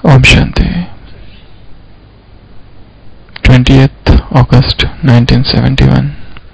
Om Shanti. 20th अगस्त 1971।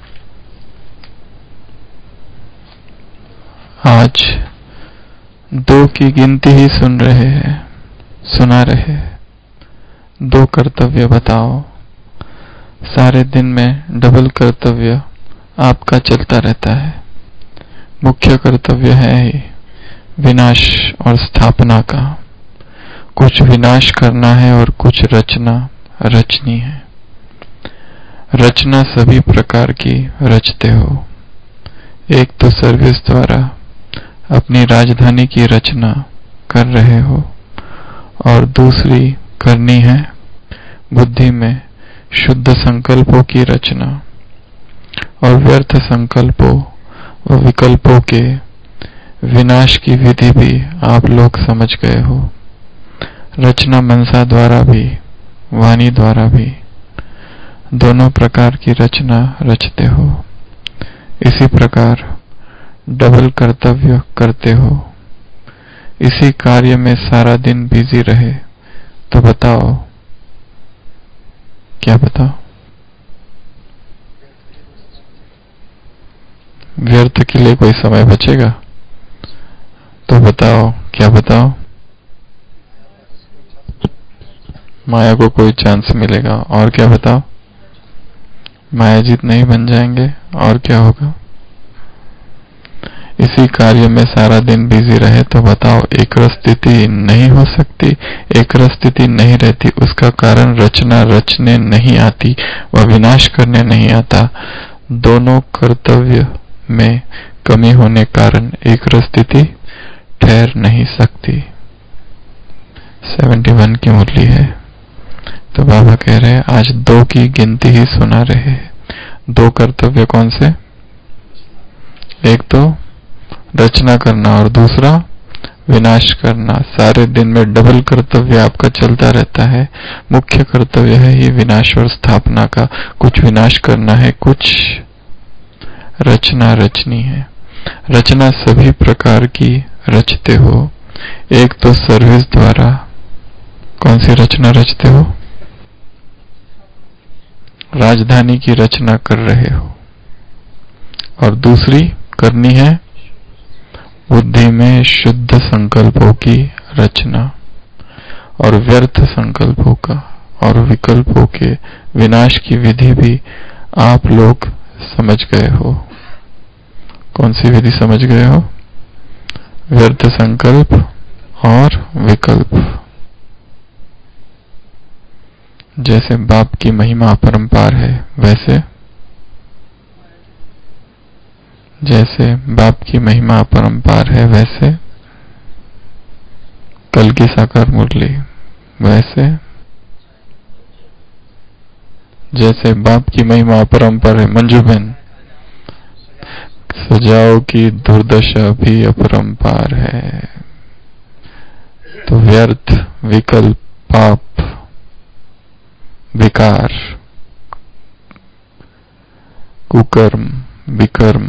आज दो की गिनती ही सुना रहे हैं। दो कर्तव्य बताओ। सारे दिन में डबल कर्तव्य आपका चलता रहता है। मुख्य कर्तव्य है ही विनाश और स्थापना का। कुछ विनाश करना है और कुछ रचनी है। रचना सभी प्रकार की रचते हो। एक तो सर्विस द्वारा अपनी राजधानी की रचना कर रहे हो और दूसरी करनी है बुद्धि में शुद्ध संकल्पों की रचना और व्यर्थ संकल्पों व विकल्पों के विनाश की विधि भी आप लोग समझ गए हो। रचना मनसा द्वारा भी वाणी द्वारा भी दोनों प्रकार की रचना रचते हो। इसी प्रकार डबल कर्तव्य करते हो। इसी कार्य में सारा दिन बिजी रहे तो बताओ, क्या बताओ? व्यर्थ के लिए कोई समय बचेगा? तो बताओ, क्या बताओ? माया को कोई चांस मिलेगा। और क्या बताओ? मायाजीत नहीं बन जाएंगे। और क्या होगा? इसी कार्य में सारा दिन बिजी रहे तो बताओ, एकरस स्थिति नहीं हो सकती। एकरस स्थिति नहीं रहती उसका कारण रचना रचने नहीं आती व विनाश करने नहीं आता। दोनों कर्तव्य में कमी होने कारण एकरस स्थिति ठहर नहीं सकती। 71 की मुरली है। तो बाबा कह रहे हैं आज दो की गिनती ही सुना रहे हैं। दो कर्तव्य कौन से? एक तो रचना करना और दूसरा विनाश करना। सारे दिन में डबल कर्तव्य आपका चलता रहता है। मुख्य कर्तव्य है ये विनाश और स्थापना का। कुछ विनाश करना है, कुछ रचना रचनी है। रचना सभी प्रकार की रचते हो। एक तो सर्विस द्वारा कौन सी रचना रचते हो? राजधानी की रचना कर रहे हो और दूसरी करनी है बुद्धि में शुद्ध संकल्पों की रचना और व्यर्थ संकल्पों का और विकल्पों के विनाश की विधि भी आप लोग समझ गए हो। कौन सी विधि समझ गए हो? व्यर्थ संकल्प और विकल्प। जैसे बाप की महिमा अपरंपार है वैसे कल की साकार मुरली वैसे जैसे बाप की महिमा अपरंपार है। मंजू बहन, सजाओ की दुर्दशा भी अपरंपार है। तो व्यर्थ, विकल्प, पाप, विकार, कुकर्म, विकर्म,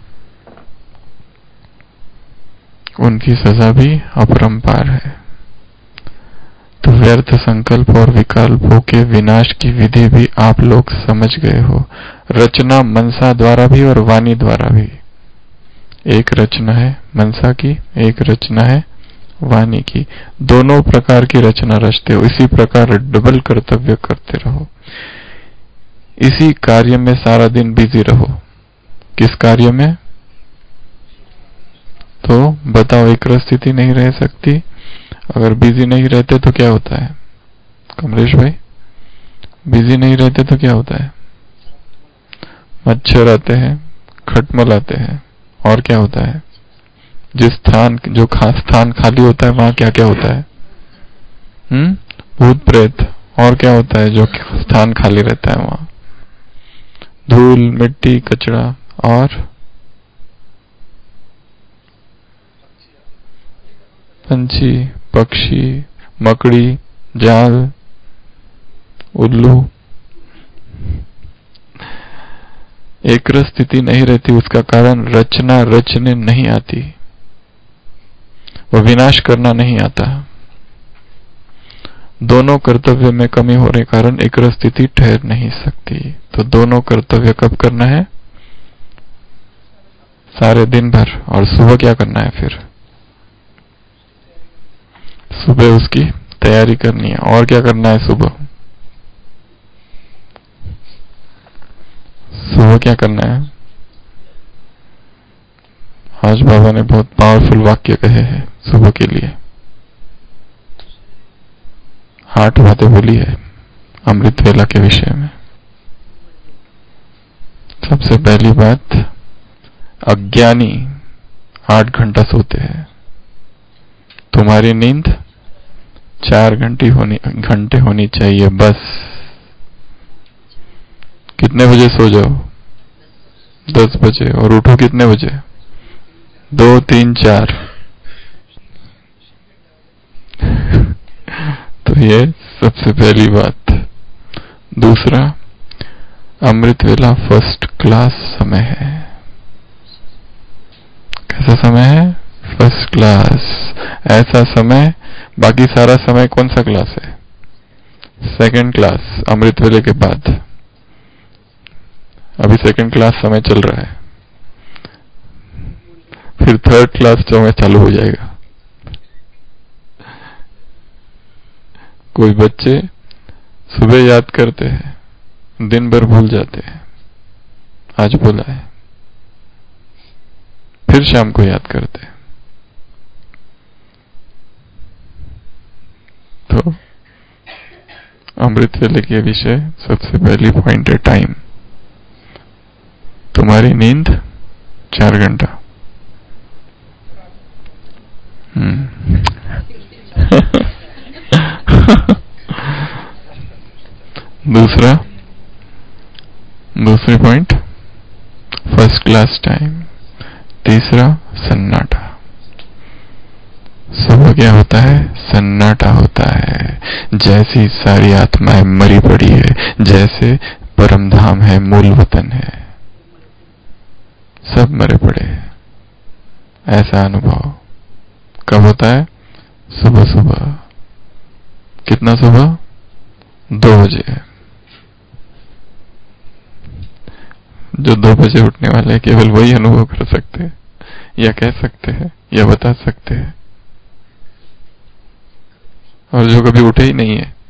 उनकी सजा भी अपरंपार है। तो व्यर्थ संकल्प और विकल्पों के विनाश की विधि भी आप लोग समझ गए हो। रचना मनसा द्वारा भी और वाणी द्वारा भी। एक रचना है मनसा की, एक रचना है वाणी की। दोनों प्रकार की रचना रचते हो। इसी प्रकार डबल कर्तव्य करते रहो। इसी कार्य में सारा दिन बिजी रहो। किस कार्य में? तो बताओ, एक स्थिति नहीं रह सकती। अगर बिजी नहीं रहते तो क्या होता है? कमलेश भाई, बिजी नहीं रहते तो क्या होता है? मच्छर आते हैं, खटमल आते हैं। और क्या होता है? जो स्थान खाली होता है वहां क्या क्या होता है? भूत प्रेत। और क्या होता है जो स्थान खाली रहता है वहां? धूल, मिट्टी, कचरा और पंछी, पक्षी, मकड़ी, जाल, उल्लू। एक स्थिति नहीं रहती उसका कारण रचना रचने नहीं आती, वो विनाश करना नहीं आता। दोनों कर्तव्य में कमी होने के कारण एक स्थिति ठहर नहीं सकती। तो दोनों कर्तव्य कब करना है? सारे दिन भर। और सुबह क्या करना है फिर? सुबह उसकी तैयारी करनी है। और क्या करना है सुबह? सुबह क्या करना है? आज बाबा ने बहुत पावरफुल वाक्य कहे हैं सुबह के लिए। 8 बातें बोली है अमृत वेला के विषय में। सबसे पहली बात, अज्ञानी 8 घंटा सोते हैं। तुम्हारी नींद 4 घंटे होनी चाहिए बस। कितने बजे सो जाओ? 10 बजे। और उठो कितने बजे? 2, 3, 4। तो ये सबसे पहली बात। दूसरा, अमृत वेला फर्स्ट क्लास समय है। कैसा समय है? First class. ऐसा समय, बाकी सारा समय कौन सा क्लास है? Second class. अमृत वेले के बाद अभी सेकंड क्लास समय चल रहा है, फिर थर्ड क्लास समय चालू हो जाएगा। कोई बच्चे सुबह याद करते हैं, दिन भर भूल जाते हैं। आज बोला है, फिर शाम को याद करते हैं। तो अमृत वेले के विषय सबसे पहली पॉइंट है टाइम। तुम्हारी नींद 4 घंटा। दूसरी पॉइंट फर्स्ट क्लास टाइम। तीसरा, सन्नाटा। सुबह क्या होता है? सन्नाटा होता है। जैसी सारी आत्माएं मरी पड़ी है, जैसे परमधाम है, मूल वतन है, सब मरे पड़े हैं। ऐसा अनुभव कब होता है? सुबह सुबह। कितना सुबह? 2 बजे। जो 2 बजे उठने वाले हैं केवल वही अनुभव कर सकते हैं, या कह सकते हैं, या बता सकते हैं। और जो कभी उठे ही नहीं है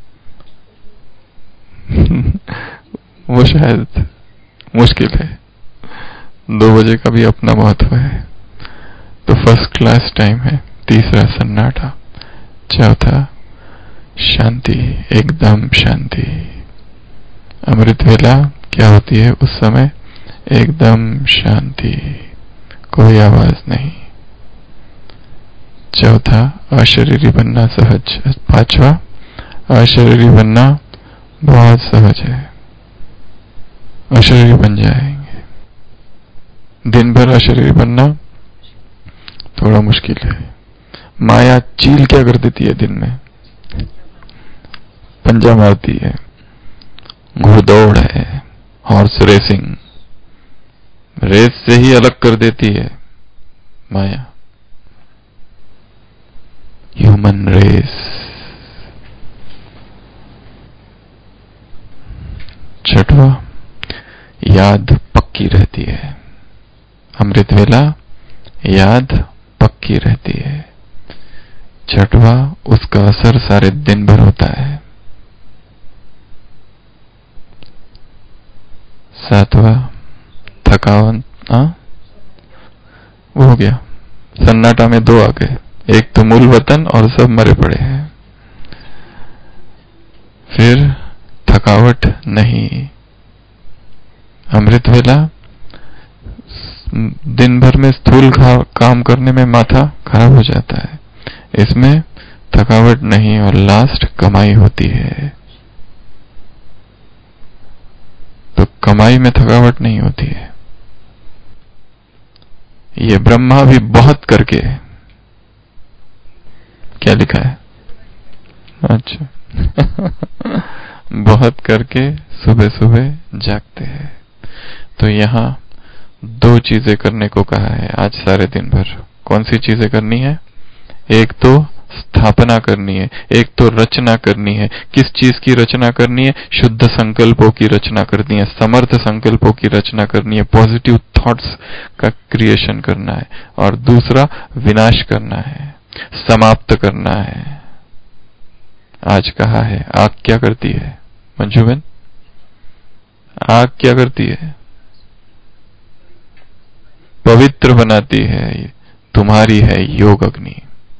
वो शायद मुश्किल है। 2 बजे का भी अपना महत्व है। तो फर्स्ट क्लास टाइम है। तीसरा, सन्नाटा। चौथा, शांति, एकदम शांति। अमृत वेला क्या होती है उस समय? एकदम शांति, कोई आवाज नहीं। चौथा, अशरीरी बनना सहज। 5वां, अशरीरी बनना बहुत सहज है। अशरीरी बन जाएंगे। दिन भर अशरीरी बनना थोड़ा मुश्किल है। माया चील क्या कर देती है दिन में? पंजा मारती है। घुड़दौड़ है, हॉर्स रेसिंग, रेस से ही अलग कर देती है माया। Human race. छठवां, याद पक्की रहती है। अमृत वेला याद पक्की रहती है। छठवां, उसका असर सारे दिन भर होता है। 7वां, थकान। वो हो गया। सन्नाटा में 2 आ गए, एक तो मूल वतन और सब मरे पड़े हैं। फिर थकावट नहीं। अमृत वेला दिन भर में स्थूल काम करने में माथा खराब हो जाता है, इसमें थकावट नहीं और लास्ट कमाई होती है। तो कमाई में थकावट नहीं होती है। ये ब्रह्मा भी बहुत करके, क्या लिखा है? अच्छा बहुत करके सुबह सुबह जागते हैं। तो यहां 2 चीजें करने को कहा है आज सारे दिन भर। कौन सी चीजें करनी है? एक तो स्थापना करनी है, एक तो रचना करनी है। किस चीज की रचना करनी है? शुद्ध संकल्पों की रचना करनी है, समर्थ संकल्पों की रचना करनी है, पॉजिटिव थॉट्स का क्रिएशन करना है। और दूसरा, विनाश करना है, समाप्त करना है। आज कहा है, आग क्या करती है मंजूबेन? आग क्या करती है? पवित्र बनाती है। तुम्हारी है योग अग्नि।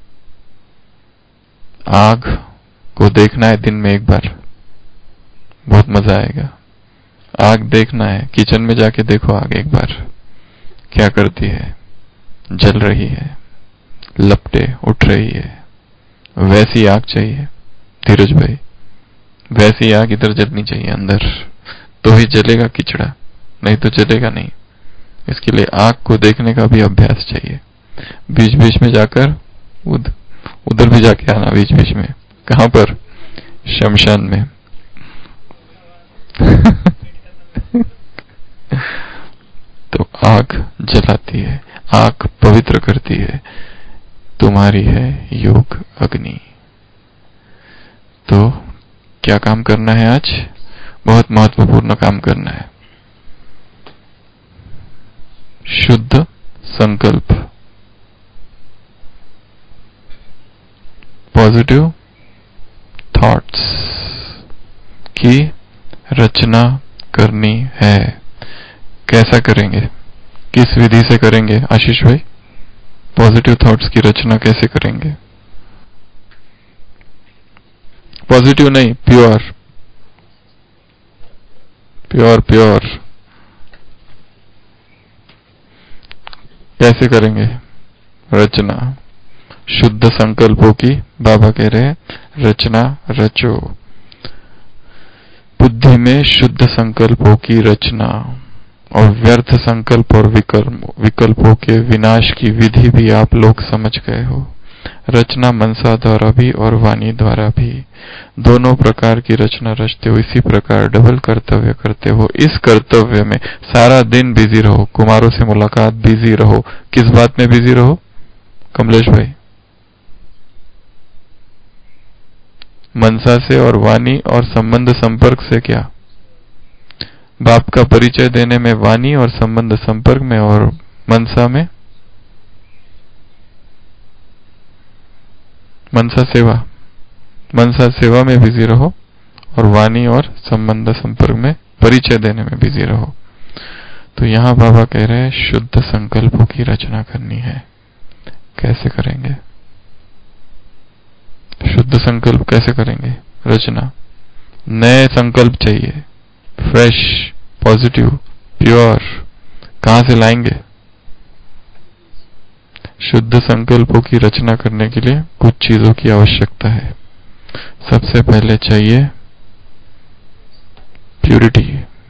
आग को देखना है दिन में एक बार, बहुत मजा आएगा। आग देखना है, किचन में जाके देखो आग एक बार क्या करती है। जल रही है, लपटे उठ रही है। वैसी आग चाहिए धीरज भाई, वैसी आग इधर जलनी चाहिए अंदर, तो ही जलेगा खिचड़ा, नहीं तो जलेगा नहीं। इसके लिए आग को देखने का भी अभ्यास चाहिए। बीच बीच में जाकर उधर भी जाके आना, बीच बीच में। कहां पर? शमशान में। तो आग जलाती है, आग पवित्र करती है। तुम्हारी है योग अग्नि। तो क्या काम करना है आज? बहुत महत्वपूर्ण काम करना है। शुद्ध संकल्प, पॉजिटिव थॉट्स की रचना करनी है। कैसा करेंगे? किस विधि से करेंगे आशीष भाई? पॉजिटिव थॉट्स की रचना कैसे करेंगे? पॉजिटिव नहीं, प्योर प्योर प्योर। कैसे करेंगे रचना? शुद्ध संकल्पों की, बाबा कह रहे हैं रचना रचो। बुद्धि में शुद्ध संकल्पों की रचना, और व्यर्थ संकल्प और विकल्पों के विनाश की विधि भी आप लोग समझ गए हो। रचना मनसा द्वारा भी और वाणी द्वारा भी, दोनों प्रकार की रचना रचते हो। इसी प्रकार डबल कर्तव्य करते हो। इस कर्तव्य में सारा दिन बिजी रहो, कुमारों से मुलाकात, बिजी रहो। किस बात में बिजी रहो कमलेश भाई? मनसा से और वाणी और संबंध संपर्क से। क्या? बाप का परिचय देने में वाणी और संबंध संपर्क में, और मनसा में मनसा सेवा। मनसा सेवा में बिजी रहो और वाणी और संबंध संपर्क में, परिचय देने में बिजी रहो। तो यहां बाबा कह रहे हैं शुद्ध संकल्पों की रचना करनी है। कैसे करेंगे शुद्ध संकल्प? कैसे करेंगे रचना? नए संकल्प चाहिए, फ्रेश, पॉजिटिव, प्योर। कहां से लाएंगे? शुद्ध संकल्पों की रचना करने के लिए कुछ चीजों की आवश्यकता है। सबसे पहले चाहिए प्यूरिटी।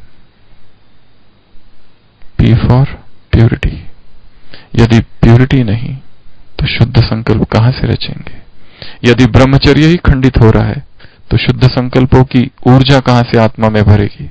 P for purity. यदि प्यूरिटी नहीं तो शुद्ध संकल्प कहां से रचेंगे? यदि ब्रह्मचर्य ही खंडित हो रहा है तो शुद्ध संकल्पों की ऊर्जा कहां से आत्मा में भरेगी?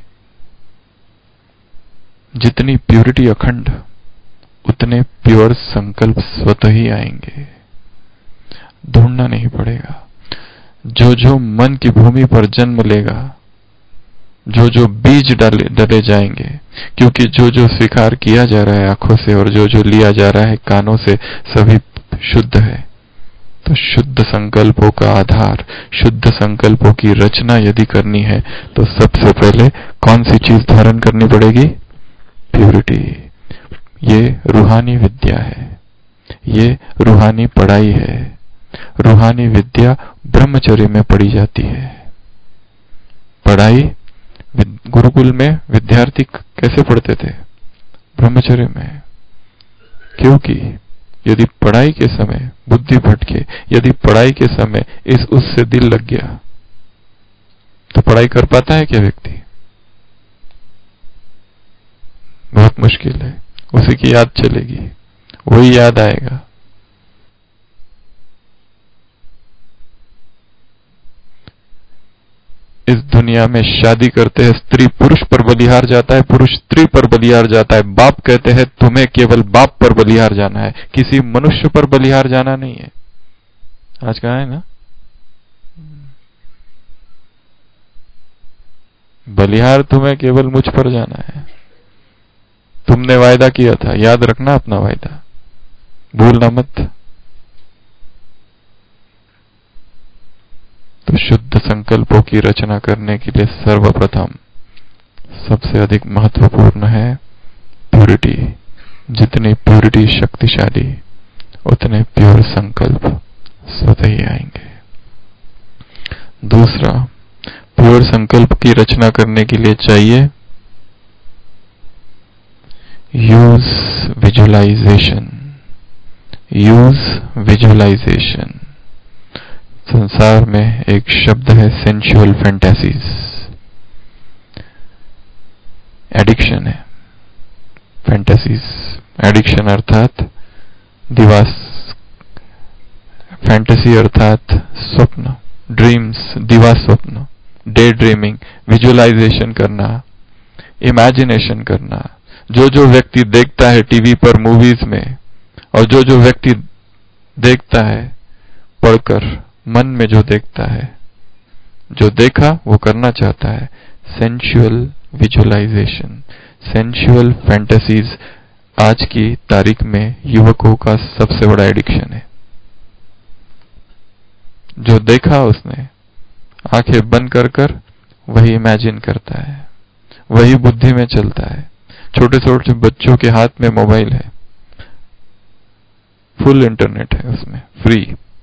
जितनी प्यूरिटी अखंड, उतने प्योर संकल्प स्वतः ही आएंगे, ढूंढना नहीं पड़ेगा। जो जो मन की भूमि पर जन्म लेगा, जो जो बीज डले जाएंगे, क्योंकि जो जो स्वीकार किया जा रहा है आंखों से और जो जो लिया जा रहा है कानों से, सभी शुद्ध है। तो शुद्ध संकल्पों का आधार, शुद्ध संकल्पों की रचना यदि करनी है तो सबसे पहले कौन सी चीज धारण करनी पड़ेगी? प्यूरिटी। ये रूहानी विद्या है, ये रूहानी पढ़ाई है। रूहानी विद्या ब्रह्मचर्य में पढ़ी जाती है। पढ़ाई गुरुकुल में विद्यार्थी कैसे पढ़ते थे? ब्रह्मचर्य में। क्योंकि यदि पढ़ाई के समय बुद्धि भटके, यदि पढ़ाई के समय उससे दिल लग गया, तो पढ़ाई कर पाता है क्या व्यक्ति? बहुत मुश्किल है। उसी की याद चलेगी, वही याद आएगा। इस दुनिया में शादी करते हैं, स्त्री पुरुष पर बलिहार जाता है, पुरुष स्त्री पर बलिहार जाता है। बाप कहते हैं तुम्हें केवल बाप पर बलिहार जाना है, किसी मनुष्य पर बलिहार जाना नहीं है। आज कहा है ना, बलिहार तुम्हें केवल मुझ पर जाना है। तुमने वायदा किया था, याद रखना अपना वायदा, भूलना मत। तो शुद्ध संकल्पों की रचना करने के लिए सर्वप्रथम सबसे अधिक महत्वपूर्ण है प्योरिटी। जितनी प्योरिटी शक्तिशाली, उतने प्योर संकल्प स्वतः ही आएंगे। दूसरा, प्योर संकल्प की रचना करने के लिए चाहिए यूज विजुअलाइजेशन। Use visualisation. संसार में एक शब्द है सेंसुअल फैंटेसीज, एडिक्शन है। फैंटेसीज, एडिक्शन अर्थात दिवास, फैंटेसी अर्थात स्वप्न, ड्रीम्स, दिवा स्वप्न, डे ड्रीमिंग, विजुअलाइजेशन करना, इमेजिनेशन करना। जो जो व्यक्ति देखता है टीवी पर, मूवीज में, और जो जो व्यक्ति देखता है पढ़कर, मन में जो देखता है, जो देखा वो करना चाहता है। सेंसुअल विजुअलाइजेशन, सेंसुअल फैंटेसीज आज की तारीख में युवकों का सबसे बड़ा एडिक्शन है। जो देखा उसने आंखें बंद कर कर वही इमेजिन करता है, वही बुद्धि में चलता है। छोटे छोटे बच्चों के हाथ में मोबाइल है, फुल इंटरनेट है उसमें, फ्री,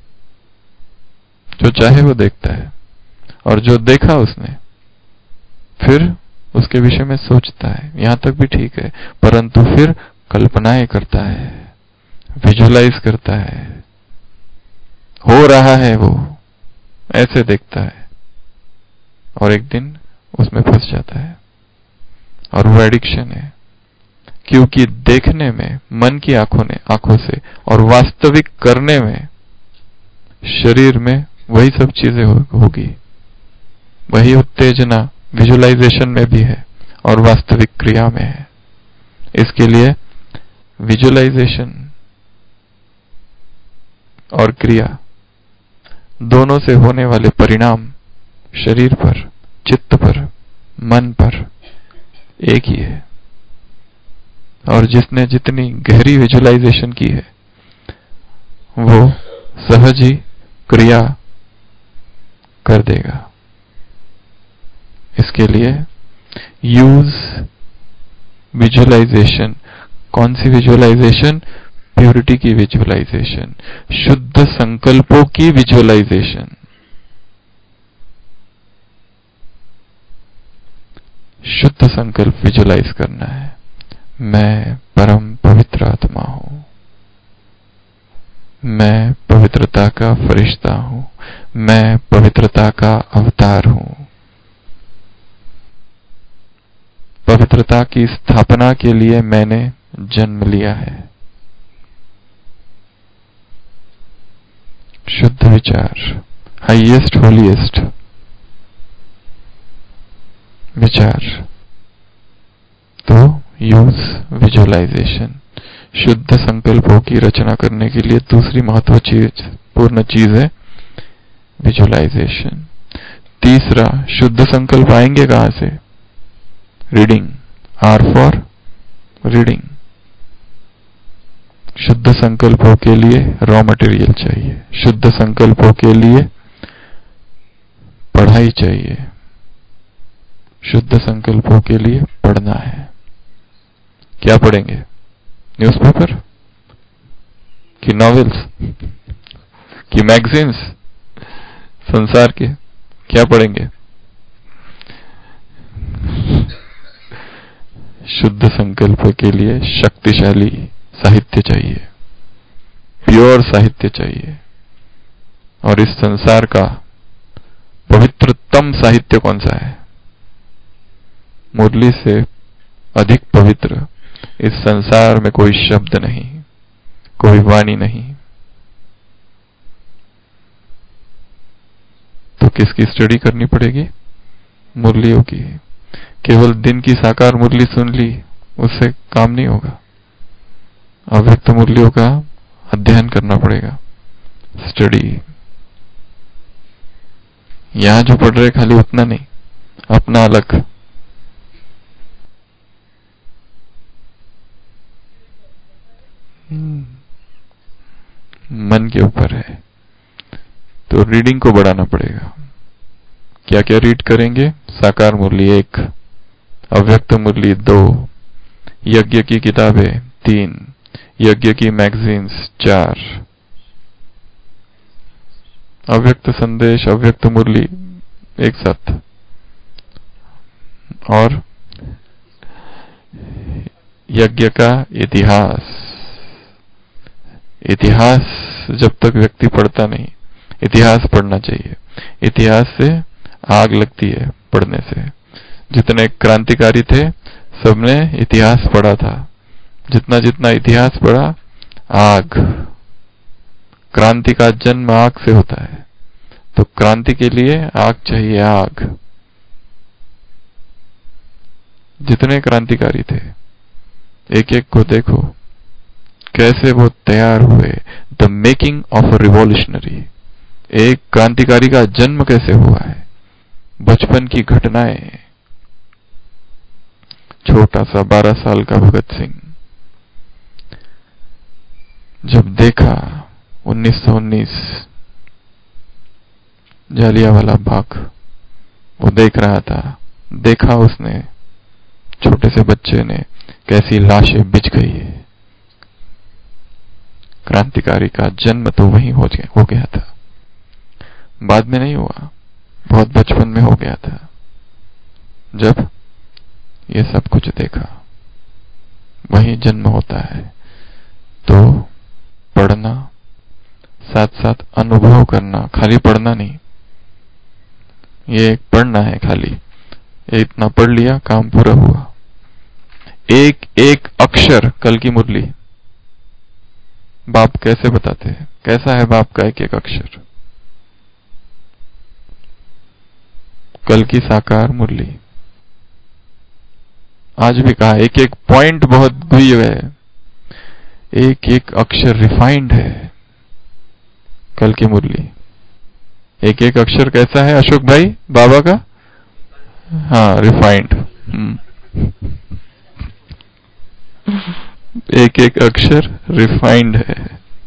जो चाहे वो देखता है। और जो देखा उसने फिर उसके विषय में सोचता है, यहां तक भी ठीक है, परंतु फिर कल्पनाएं करता है, विजुअलाइज करता है, हो रहा है वो, ऐसे देखता है, और एक दिन उसमें फंस जाता है। और वो एडिक्शन है, क्योंकि देखने में मन की आंखों से और वास्तविक करने में शरीर में वही सब चीजें होगी। वही उत्तेजना विजुअलाइजेशन में भी है और वास्तविक क्रिया में है। इसके लिए विजुअलाइजेशन और क्रिया दोनों से होने वाले परिणाम शरीर पर, चित्त पर, मन पर एक ही है। और जिसने जितनी गहरी विजुअलाइजेशन की है वो सहज ही क्रिया कर देगा। इसके लिए यूज विजुअलाइजेशन। कौन सी विजुअलाइजेशन? प्योरिटी की विजुअलाइजेशन, शुद्ध संकल्पों की विजुअलाइजेशन। शुद्ध संकल्प विजुअलाइज करना है। मैं परम पवित्र आत्मा हूं, मैं पवित्रता का फरिश्ता हूं, मैं पवित्रता का अवतार हूं। पवित्रता की स्थापना के लिए मैंने जन्म लिया है। शुद्ध विचार, हाईएस्ट होलीएस्ट विचार। तो यूज विजुअलाइजेशन। शुद्ध संकल्पों की रचना करने के लिए दूसरी महत्वपूर्ण चीज है विजुअलाइजेशन। तीसरा, शुद्ध संकल्प आएंगे कहां से? रीडिंग। R for reading. शुद्ध संकल्पों के लिए रॉ मटेरियल चाहिए, शुद्ध संकल्पों के लिए पढ़ाई चाहिए, शुद्ध संकल्पों के लिए पढ़ना है। क्या पढ़ेंगे? न्यूज़पेपर कि नॉवेल्स कि मैगजीन्स? संसार के क्या पढ़ेंगे? शुद्ध संकल्प के लिए शक्तिशाली साहित्य चाहिए, प्योर साहित्य चाहिए। और इस संसार का पवित्रतम साहित्य कौन सा है? मुरली से अधिक पवित्र इस संसार में कोई शब्द नहीं, कोई वाणी नहीं। तो किसकी स्टडी करनी पड़ेगी? मुरलियों की। केवल दिन की साकार मुरली सुन ली उससे काम नहीं होगा, अव्यक्त मुरलियों का अध्ययन करना पड़ेगा, स्टडी। यहां जो पढ़ रहे खाली उतना नहीं, अपना अलग। मन के ऊपर है, तो रीडिंग को बढ़ाना पड़ेगा। क्या क्या रीड करेंगे? साकार मुरली 1, अव्यक्त मुरली 2, यज्ञ की किताबें 3, यज्ञ की मैगजीन्स 4, अव्यक्त संदेश, अव्यक्त मुरली एक साथ, और यज्ञ का इतिहास। इतिहास जब तक व्यक्ति पढ़ता नहीं, इतिहास पढ़ना चाहिए। इतिहास से आग लगती है पढ़ने से। जितने क्रांतिकारी थे सबने इतिहास पढ़ा था। जितना जितना इतिहास पढ़ा, आग। क्रांति का जन्म आग से होता है, तो क्रांति के लिए आग चाहिए, आग। जितने क्रांतिकारी थे एक एक को देखो कैसे वो तैयार हुए। The making of a revolutionary. एक क्रांतिकारी का जन्म कैसे हुआ है, बचपन की घटनाएं। छोटा सा 12 साल का भगत सिंह जब देखा 1919 जालियांवाला बाग, वो देख रहा था, देखा उसने छोटे से बच्चे ने कैसी लाशें बिछ गई है। क्रांतिकारी का जन्म तो वहीं हो गया था। बाद में नहीं हुआ, बहुत बचपन में हो गया था जब ये सब कुछ देखा। वहीं जन्म होता है। तो पढ़ना, साथ साथ अनुभव करना, खाली पढ़ना नहीं। ये पढ़ना है खाली, इतना पढ़ लिया, काम पूरा हुआ। एक एक अक्षर, कल की मुरली बाप कैसे बताते हैं, कैसा है बाप का एक एक अक्षर। कल की साकार मुरली आज भी कहा, एक एक पॉइंट बहुत गुह्य है, एक एक अक्षर रिफाइंड है। कल की मुरली एक एक अक्षर कैसा है अशोक भाई बाबा का? हाँ, रिफाइंड। एक एक अक्षर रिफाइंड है।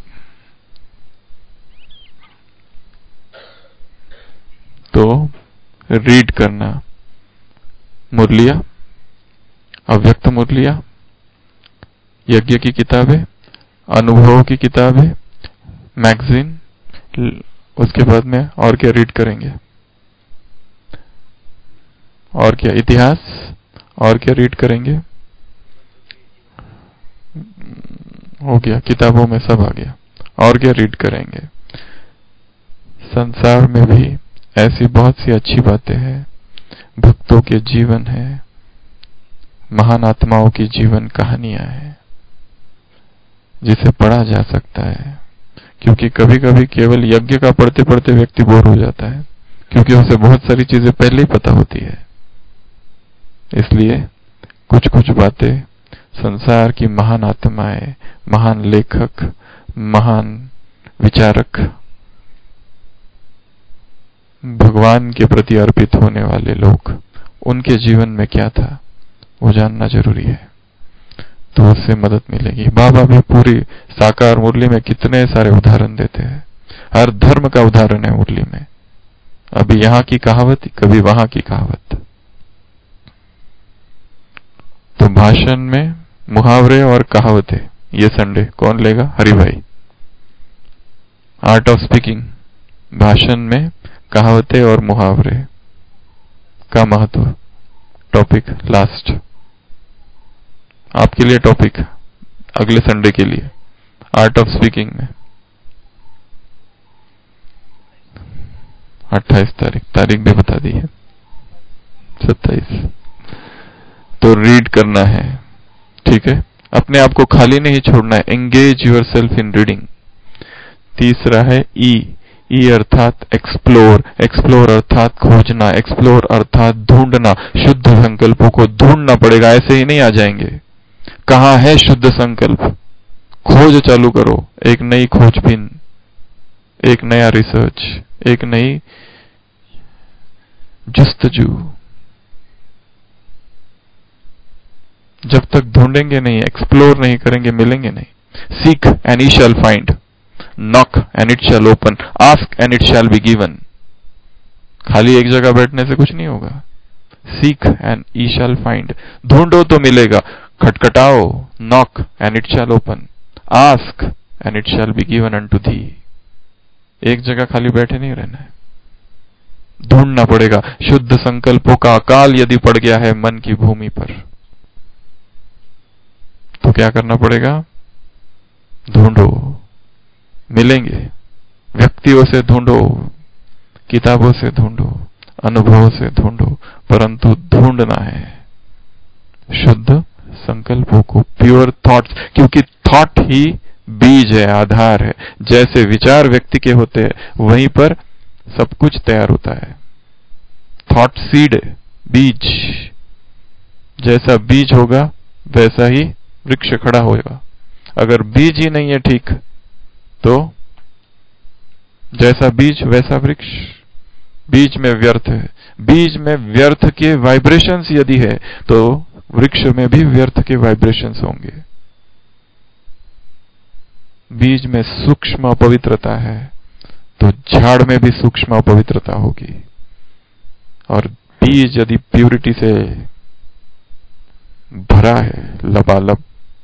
तो रीड करना, मुरलिया, अव्यक्त मुरलिया, यज्ञ की किताबें, अनुभवों की किताबें, मैगजीन। उसके बाद में और क्या रीड करेंगे? और क्या? इतिहास। और क्या रीड करेंगे? हो गया, किताबों में सब आ गया। और क्या रीड करेंगे? संसार में भी ऐसी बहुत सी अच्छी बातें हैं, भक्तों के जीवन है, महान आत्माओं की जीवन कहानियां हैं, जिसे पढ़ा जा सकता है। क्योंकि कभी कभी केवल यज्ञ का पढ़ते पढ़ते व्यक्ति बोर हो जाता है, क्योंकि उसे बहुत सारी चीजें पहले ही पता होती है। इसलिए कुछ कुछ बातें संसार की महान आत्माएं, महान लेखक, महान विचारक, भगवान के प्रति अर्पित होने वाले लोग, उनके जीवन में क्या था वो जानना जरूरी है। तो उससे मदद मिलेगी। बाबा भी पूरी साकार मुरली में कितने सारे उदाहरण देते हैं। हर धर्म का उदाहरण है मुरली में। अभी यहां की कहावत, कभी वहां की कहावत। तो भाषण में मुहावरे और कहावतें, ये संडे कौन लेगा? हरि भाई। आर्ट ऑफ स्पीकिंग, भाषण में कहावतें और मुहावरे का महत्व, टॉपिक लास्ट आपके लिए। टॉपिक अगले संडे के लिए आर्ट ऑफ स्पीकिंग में 28 तारीख, तारीख भी बता दी है, 27। तो रीड करना है, ठीक है। अपने आप को खाली नहीं छोड़ना है, engage yourself in reading. तीसरा है ई अर्थात एक्सप्लोर। एक्सप्लोर अर्थात खोजना, एक्सप्लोर अर्थात ढूंढना। शुद्ध संकल्पों को ढूंढना पड़ेगा, ऐसे ही नहीं आ जाएंगे। कहां है शुद्ध संकल्प? खोज चालू करो, एक नई खोजबीन, एक नया रिसर्च, एक नई जुस्तजू। जब तक ढूंढेंगे नहीं, एक्सप्लोर नहीं करेंगे, मिलेंगे नहीं। Seek and ye shall find, knock and it shall open, ask and it shall be given. खाली एक जगह बैठने से कुछ नहीं होगा। Seek and ye shall find, ढूंढो तो मिलेगा। खटखटाओ, knock and it shall open, ask and it shall be given unto thee. एक जगह खाली बैठे नहीं रहना है, ढूंढना पड़ेगा। शुद्ध संकल्पों का अकाल यदि पड़ गया है मन की भूमि पर, तो क्या करना पड़ेगा? ढूंढो, मिलेंगे। व्यक्तियों से ढूंढो, किताबों से ढूंढो, अनुभव से ढूंढो, परंतु ढूंढना है शुद्ध संकल्पों को, प्योर थॉट्स। क्योंकि थॉट ही बीज है, आधार है। जैसे विचार व्यक्ति के होते हैं, वहीं पर सब कुछ तैयार होता है। थॉट सीड है, बीज। जैसा बीज होगा वैसा ही वृक्ष खड़ा होगा। अगर बीज ही नहीं है ठीक, तो जैसा बीज वैसा वृक्ष। बीज में व्यर्थ है, बीज में व्यर्थ के वाइब्रेशंस यदि है, तो वृक्ष में भी व्यर्थ के वाइब्रेशंस होंगे। बीज में सूक्ष्म अपवित्रता है, तो झाड़ में भी सूक्ष्म अपवित्रता होगी। और बीज यदि प्यूरिटी से भरा है, लबालब,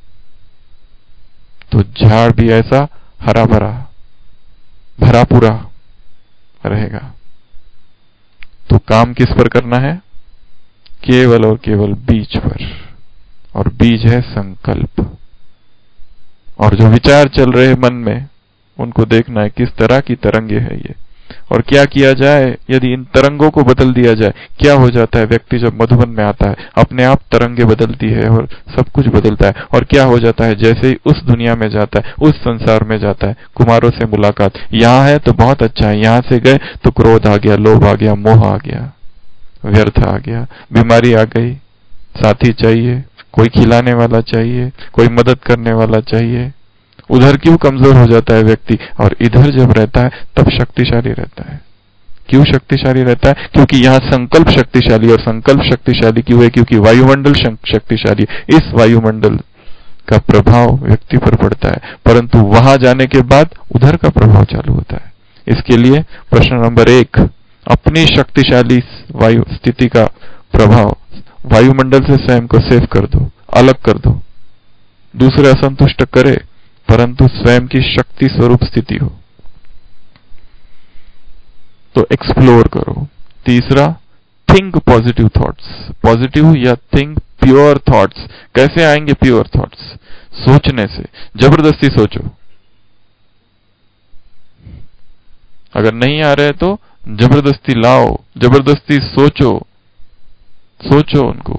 तो झाड़ भी ऐसा हरा भरा, भरा पूरा रहेगा। तो काम किस पर करना है? केवल और केवल बीज पर, और बीज है संकल्प। और जो विचार चल रहे हैं मन में, उनको देखना है किस तरह की तरंगे है ये, और क्या किया जाए यदि इन तरंगों को बदल दिया जाए। क्या हो जाता है? व्यक्ति जब मधुबन में आता है, अपने आप तरंगे बदलती है और सब कुछ बदलता है। और क्या हो जाता है? जैसे ही उस दुनिया में जाता है, उस संसार में जाता है, कुमारों से मुलाकात, यहां है तो बहुत अच्छा है, यहां से गए तो क्रोध आ गया, लोभ आ गया, मोह आ गया, व्यर्थ आ गया, बीमारी आ गई, साथी चाहिए, कोई खिलाने वाला चाहिए, कोई मदद करने वाला चाहिए। उधर क्यों कमजोर हो जाता है व्यक्ति, और इधर जब रहता है तब शक्तिशाली रहता है। क्यों शक्तिशाली रहता है? क्योंकि यहां संकल्प शक्तिशाली, और संकल्प शक्तिशाली क्यों है? क्योंकि वायुमंडल शक्तिशाली। इस वायुमंडल का प्रभाव व्यक्ति पर पड़ता है, परंतु वहां जाने के बाद उधर का प्रभाव चालू होता है। इसके लिए प्रश्न नंबर 1, अपनी शक्तिशाली वायु स्थिति का प्रभाव वायुमंडल से स्वयं को सेव कर दो, अलग कर दो। दूसरे असंतुष्ट करे, परंतु स्वयं की शक्ति स्वरूप स्थिति हो, तो एक्सप्लोर करो। तीसरा, थिंक पॉजिटिव थॉट्स। पॉजिटिव या थिंक प्योर थॉट्स। कैसे आएंगे प्योर थॉट्स? सोचने से। जबरदस्ती सोचो, अगर नहीं आ रहे तो जबरदस्ती लाओ, जबरदस्ती सोचो, सोचो उनको।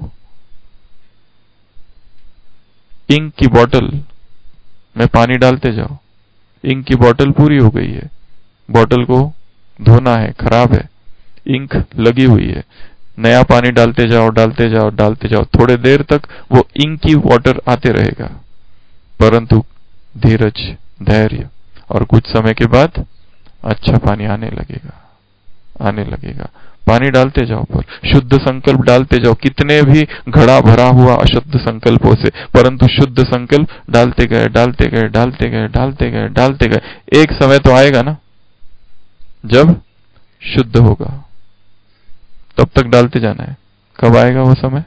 इंक की बोतल में पानी डालते जाओ, इंक की बोतल पूरी हो गई है, बोतल को धोना है, खराब है, इंक लगी हुई है, नया पानी डालते जाओ, डालते जाओ, डालते जाओ, थोड़े देर तक वो इंक की वाटर आते रहेगा, परंतु धीरज, धैर्य, और कुछ समय के बाद अच्छा पानी आने लगेगा, आने लगेगा। पानी डालते जाओ, पर शुद्ध संकल्प डालते जाओ, कितने भी घड़ा भरा हुआ अशुद्ध संकल्पों से, परंतु शुद्ध संकल्प डालते गए, डालते गए, डालते गए, डालते गए, डालते गए। एक समय तो आएगा ना जब शुद्ध होगा, तब तक डालते जाना है। कब आएगा वो समय?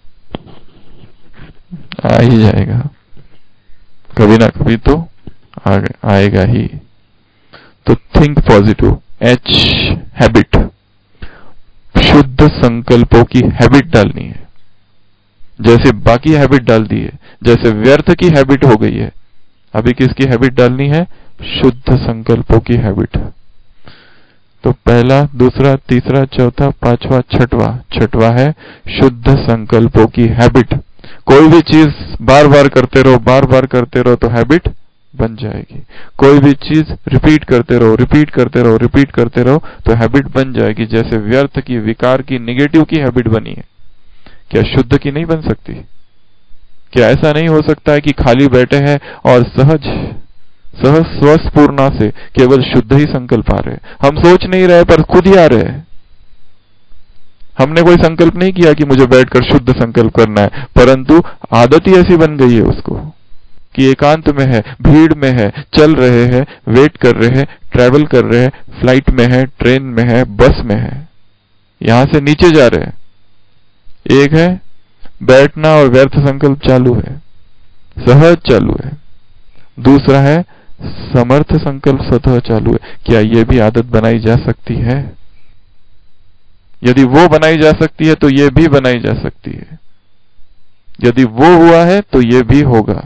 आ ही जाएगा, कभी ना कभी तो आएगा ही। तो थिंक पॉजिटिव, H हैबिट, शुद्ध संकल्पों की हैबिट डालनी है। जैसे बाकी हैबिट डाल दी है, जैसे व्यर्थ की हैबिट हो गई है, अभी किसकी हैबिट डालनी है? शुद्ध संकल्पों की हैबिट। तो पहला, दूसरा, तीसरा, चौथा, पांचवा, छठवा है शुद्ध संकल्पों की हैबिट। कोई भी चीज बार बार करते रहो, बार बार करते रहो, तो हैबिट बन जाएगी। कोई भी चीज रिपीट करते रहो, रिपीट करते रहो, रिपीट करते रहो, तो हैबिट बन जाएगी। जैसे व्यर्थ की, विकार की, निगेटिव की हैबिट बनी है, क्या शुद्ध की नहीं बन सकती? क्या ऐसा नहीं हो सकता है कि खाली बैठे हैं और सहज स्वस्फूर्णा से केवल शुद्ध ही संकल्प आ रहे हैं? हम सोच नहीं रहे पर खुद ही आ रहे हैं। हमने कोई संकल्प नहीं किया कि मुझे बैठकर शुद्ध संकल्प करना है, परंतु आदत ही ऐसी बन गई है उसको कि एकांत में है, भीड़ में है, चल रहे हैं, वेट कर रहे हैं, ट्रैवल कर रहे हैं, फ्लाइट में है, ट्रेन में है, बस में है, यहां से नीचे जा रहे हैं। एक है बैठना और व्यर्थ संकल्प चालू है, सहज चालू है। दूसरा है समर्थ संकल्प स्वतः चालू है। क्या यह भी आदत बनाई जा सकती है? यदि वो बनाई जा सकती है तो यह भी बनाई जा सकती है। यदि वो हुआ है तो यह भी होगा।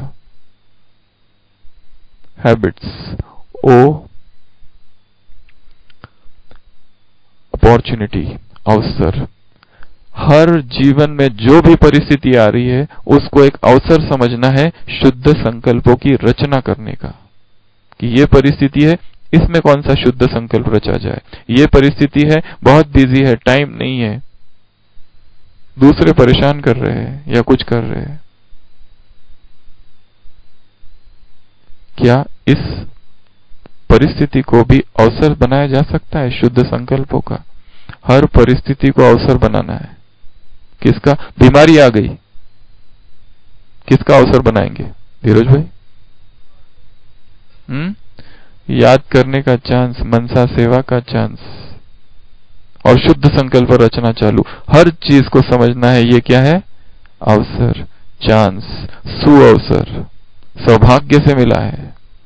हैबिट्स, ओ अपॉर्चुनिटी, अवसर। हर जीवन में जो भी परिस्थिति आ रही है उसको एक अवसर समझना है शुद्ध संकल्पों की रचना करने का, कि ये परिस्थिति है, इसमें कौन सा शुद्ध संकल्प रचा जाए। ये परिस्थिति है, बहुत बिजी है, टाइम नहीं है, दूसरे परेशान कर रहे हैं या कुछ कर रहे हैं। क्या इस परिस्थिति को भी अवसर बनाया जा सकता है शुद्ध संकल्पों का? हर परिस्थिति को अवसर बनाना है। किसका? बीमारी आ गई, किसका अवसर बनाएंगे? धीरज भाई? याद करने का चांस, मनसा सेवा का चांस, और शुद्ध संकल्प रचना चालू। हर चीज को समझना है, ये क्या है? अवसर, चांस, सुअवसर, सौभाग्य से मिला है।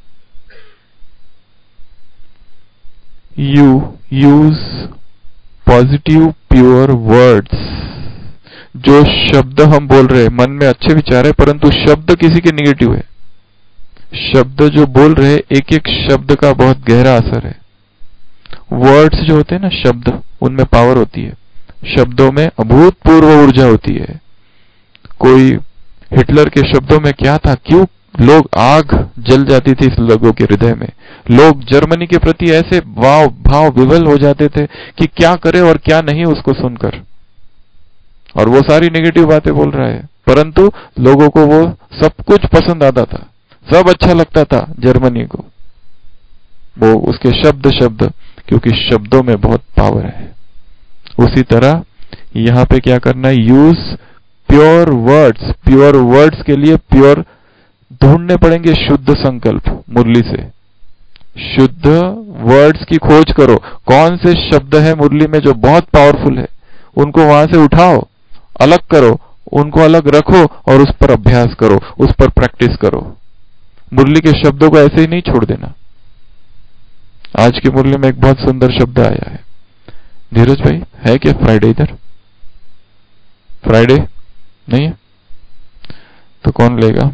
You use positive pure words. जो शब्द हम बोल रहे हैं, मन में अच्छे विचार है, परंतु शब्द किसी के निगेटिव है। शब्द जो बोल रहे, एक एक शब्द का बहुत गहरा असर है। वर्ड्स जो होते हैं ना, शब्द, उनमें पावर होती है। शब्दों में अभूतपूर्व ऊर्जा होती है। कोई हिटलर के शब्दों में क्या था, क्यों लोग, आग जल जाती थी इस लोगों के हृदय में। लोग जर्मनी के प्रति ऐसे भाव विवल हो जाते थे कि क्या करे और क्या नहीं उसको सुनकर, और वो सारी नेगेटिव बातें बोल रहा है, परंतु लोगों को वो सब कुछ पसंद आता था, सब अच्छा लगता था जर्मनी को। वो उसके शब्द, क्योंकि शब्दों में बहुत पावर है। उसी तरह यहां पे क्या करना है? Use pure words. Pure words के लिए प्योर ढूंढने पड़ेंगे शुद्ध संकल्प मुरली से। शुद्ध वर्ड्स की खोज करो। कौन से शब्द है मुरली में जो बहुत पावरफुल है, उनको वहां से उठाओ, अलग करो, उनको अलग रखो और उस पर अभ्यास करो, उस पर प्रैक्टिस करो। मुरली के शब्दों को ऐसे ही नहीं छोड़ देना। आज की मुरली में एक बहुत सुंदर शब्द आया है। धीरज भाई, है क्या फ्राइडे इधर? फ्राइडे नहीं है तो कौन लेगा?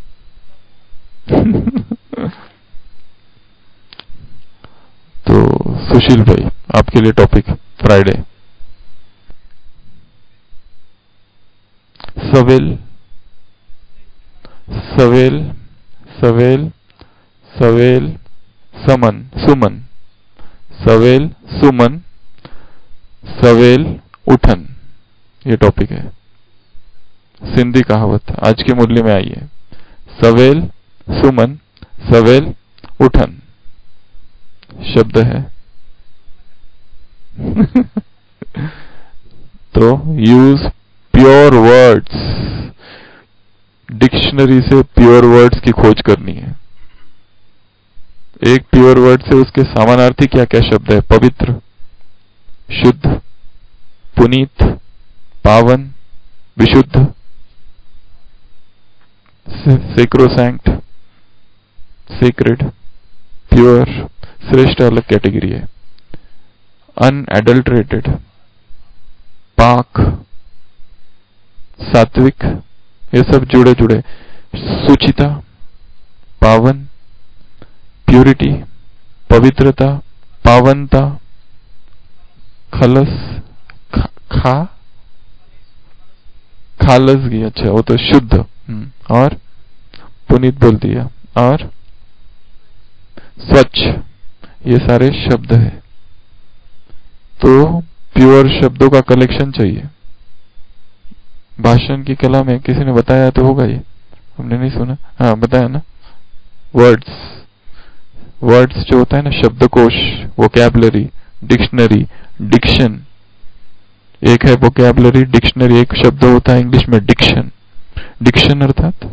तो सुशील भाई, आपके लिए टॉपिक फ्राइडे। सवेल, सवेल, सवेल, सवेल, समन, सुमन, सवेल, सुमन, सवेल, उठन, ये टॉपिक है। सिंधी कहावत आज की मुरली में आई है। सवेल, सुमन, सवेल, उठन शब्द है। तो यूज प्योर वर्ड्स। डिक्शनरी से प्योर वर्ड्स की खोज करनी है। एक प्योर वर्ड से उसके समानार्थी क्या क्या शब्द है? पवित्र, शुद्ध, पुनीत, पावन, विशुद्ध, सेक्रोसैंक्ट, सेक्रेड, प्योर, श्रेष्ठ अलग कैटेगरी है। अनएडल्टरेटेड, पाक, सात्विक, ये सब जुड़े जुड़े। सुचिता, पावन, प्यूरिटी, पवित्रता, पावनता, खलस, खालसगी, अच्छा वो तो शुद्ध, और पुनीत बोल दिया, और स्वच्छ, ये सारे शब्द है। तो प्योर शब्दों का कलेक्शन चाहिए। भाषण की कला में किसी ने बताया तो होगा, ये हमने नहीं सुना? हाँ बताया ना। वर्ड्स, वर्ड्स जो होता है ना, शब्दकोश, वोकैबुलरी, डिक्शनरी, डिक्शन, एक है वोकैबुलरी, डिक्शनरी, एक शब्द होता है इंग्लिश में डिक्शन। डिक्शन अर्थात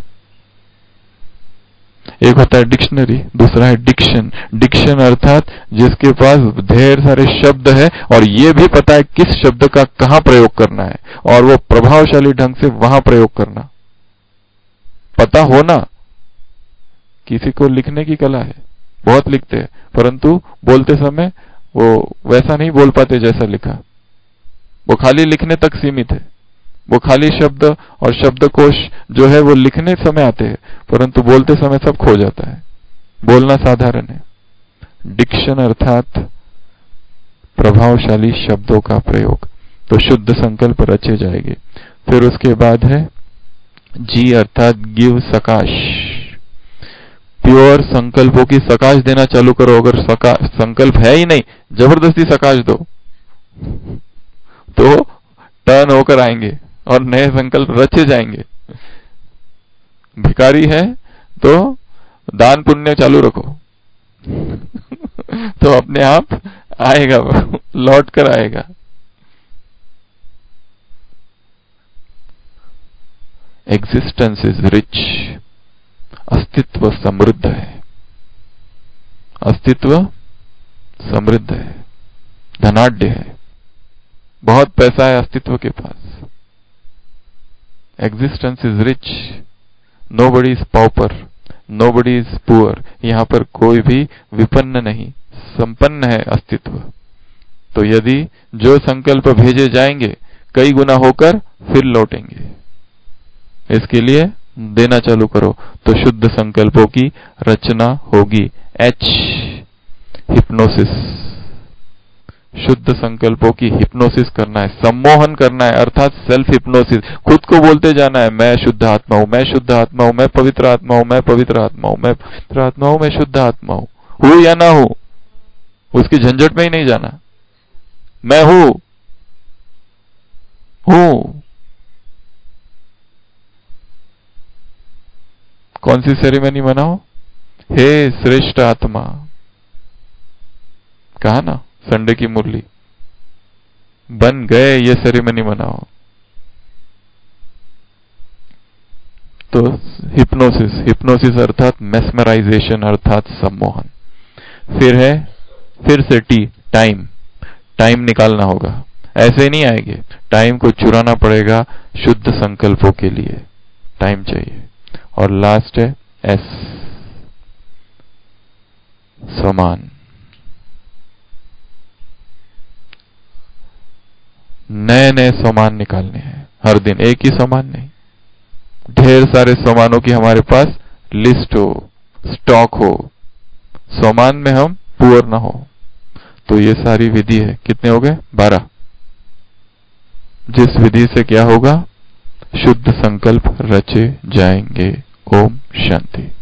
एक होता है डिक्शनरी, दूसरा है डिक्शन। डिक्शन अर्थात जिसके पास ढेर सारे शब्द है और ये भी पता है किस शब्द का कहां प्रयोग करना है और वो प्रभावशाली ढंग से वहां प्रयोग करना। पता होना, किसी को लिखने की कला है, बहुत लिखते हैं, परंतु बोलते समय वो वैसा नहीं बोल पाते जैसा लिखा। वो खाली लिखने तक सीमित है। वो खाली शब्द और शब्दकोश जो है वो लिखने समय आते हैं, परंतु बोलते समय सब खो जाता है। बोलना साधारण है। डिक्शन अर्थात प्रभावशाली शब्दों का प्रयोग। तो शुद्ध संकल्प रचे जाएंगे। फिर उसके बाद है जी अर्थात गिव सकाश। प्योर संकल्पों की सकाश देना चालू करो। अगर संकल्प है ही नहीं, जबरदस्ती सकाश दो तो टर्न होकर आएंगे और नए संकल्प रचे जाएंगे। भिखारी है तो दान पुण्य चालू रखो तो अपने आप आएगा, लौट कर आएगा। Existence is rich. अस्तित्व समृद्ध है। अस्तित्व समृद्ध है, धनाढ्य है, बहुत पैसा है अस्तित्व के पास। Existence is rich, nobody is pauper, nobody is poor. यहां पर कोई भी विपन्न नहीं, संपन्न है अस्तित्व। तो यदि जो संकल्प भेजे जाएंगे कई गुना होकर फिर लौटेंगे। इसके लिए देना चालू करो तो शुद्ध संकल्पों की रचना होगी। H hypnosis. शुद्ध संकल्पों की हिप्नोसिस करना है, सम्मोहन करना है, अर्थात सेल्फ हिप्नोसिस। खुद को बोलते जाना है, मैं शुद्ध आत्मा हूं, मैं शुद्ध आत्मा हूं, मैं पवित्र आत्मा हूं, मैं पवित्र आत्मा हूं, मैं पवित्र आत्मा हूं, मैं शुद्ध आत्मा हूं या ना हूं उसकी झंझट में ही नहीं जाना। मैं हूं। कौन सी सेरेमनी मनाओ? हे श्रेष्ठ आत्मा, कहा ना संडे की मुरली, बन गए, ये सेरेमनी मनाओ। तो हिप्नोसिस, हिप्नोसिस अर्थात मेस्मराइजेशन अर्थात सम्मोहन। फिर से टी, टाइम। टाइम निकालना होगा, ऐसे नहीं आएंगे, टाइम को चुराना पड़ेगा। शुद्ध संकल्पों के लिए टाइम चाहिए। और लास्ट है एस, समान। नए नए सामान निकालने हैं हर दिन, एक ही सामान नहीं, ढेर सारे सामानों की हमारे पास लिस्ट हो, स्टॉक हो, सामान में हम पुअर ना हो। तो ये सारी विधि है। कितने हो गए? 12। जिस विधि से क्या होगा? शुद्ध संकल्प रचे जाएंगे। ओम शांति।